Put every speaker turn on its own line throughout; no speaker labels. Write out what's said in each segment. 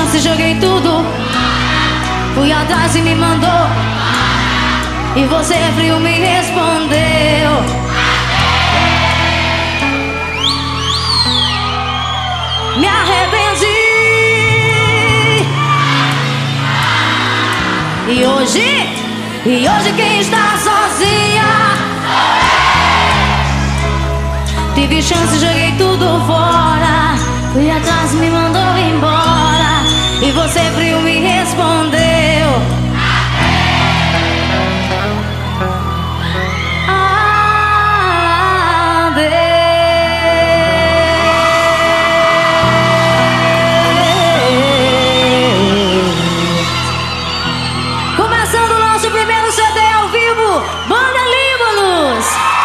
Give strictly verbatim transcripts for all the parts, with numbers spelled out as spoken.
chance, joguei tudo. Fui atrás e me mandou. E você frio me respondeu. Me arrependi. E hoje, e hoje quem está sozinha? Tive chance, joguei tudo fora. Fui atrás, me mandou embora. E você frio me respondeu. Começando o nosso primeiro C D ao vivo, Banda Líbanos.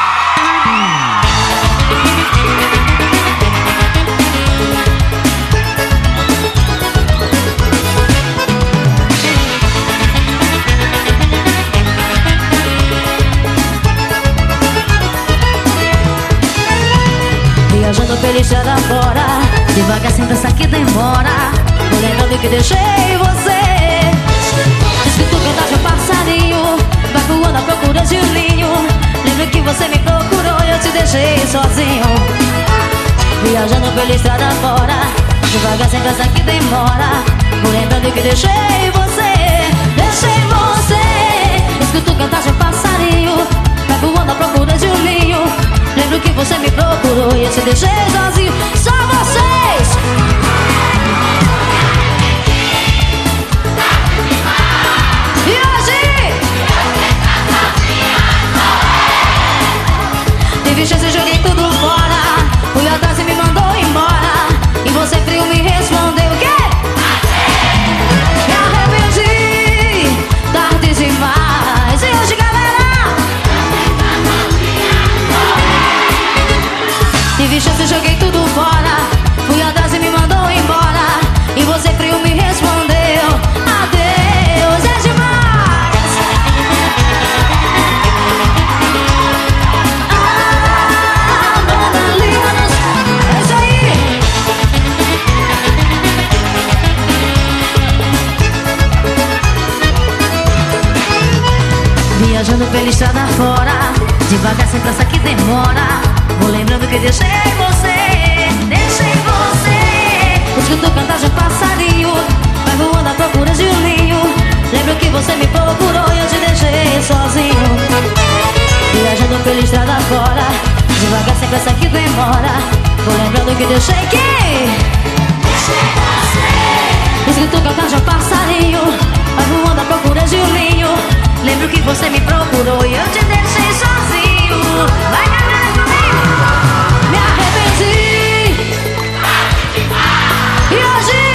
Viajando pela estrada fora, devagar sem pensar que demora. Vou lembrando que deixei você. Escuto cantar de um passarinho, vai voando à procura de um ninho. Lembro que você me procurou e eu te deixei sozinho. Viajando pela estrada fora, devagar sem pensar que demora. Vou lembrando que deixei você. Deixei você. Escuto cantar de um passarinho, vai voando à procura de um ninho. Lembro que você me procurou e eu te deixei sozinho. Só vocês. E hoje tive chance, joguei tudo fora. Fui atrás e me mandou embora. E você frio me respondeu o quê? Me arrependi, tarde demais. E hoje, galera, tive chance, joguei tudo fora. Fui atrás e me mandou embora. E você frio me respondeu. Adeus, é demais. Ah, Banda Líbanos. É isso aí. Viajando pela estrada fora, devagar sem pressa que demora. Vou lembrando que deixei você. Deixei você. Escuto cantar de um passarinho, vai voando à procura de um ninho. Lembro que você me procurou e eu te deixei sozinho. Viajando pela estrada fora, devagar sem pressa que demora. Vou lembrando que deixei quem? Deixei você. Escuto cantar de um passarinho, vai voando à procura de um ninho. Lembro que você me procurou e eu te deixei sozinho. Vai cantar comigo. Me arrependi. E hoje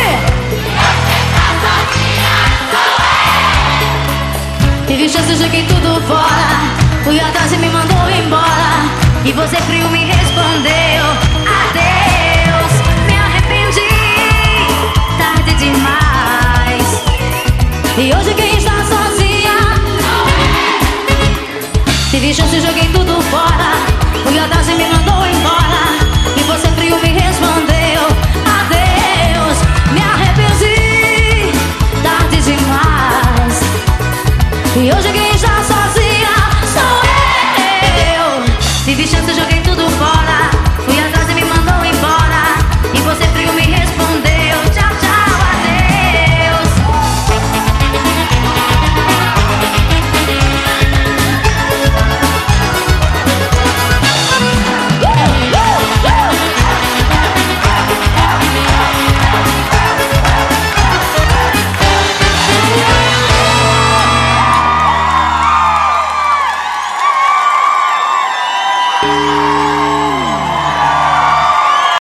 tive chance, joguei tudo fora. Fui atrás e me mandou embora. E você frio me respondeu. Adeus, me arrependi, tarde demais. E hoje quem está sozinha? Tive chance, joguei tudo fora. Fui atrás e me mandou embora. E você frio me respondeu. Adeus, me arrependi, tarde demais. E hoje quem está sozinha sou eu. Tive chance, joguei tudo fora. Fui atrás e me mandou embora. E você frio me respondeu. Tchau, tchau, adeus. Uh, uh, uh.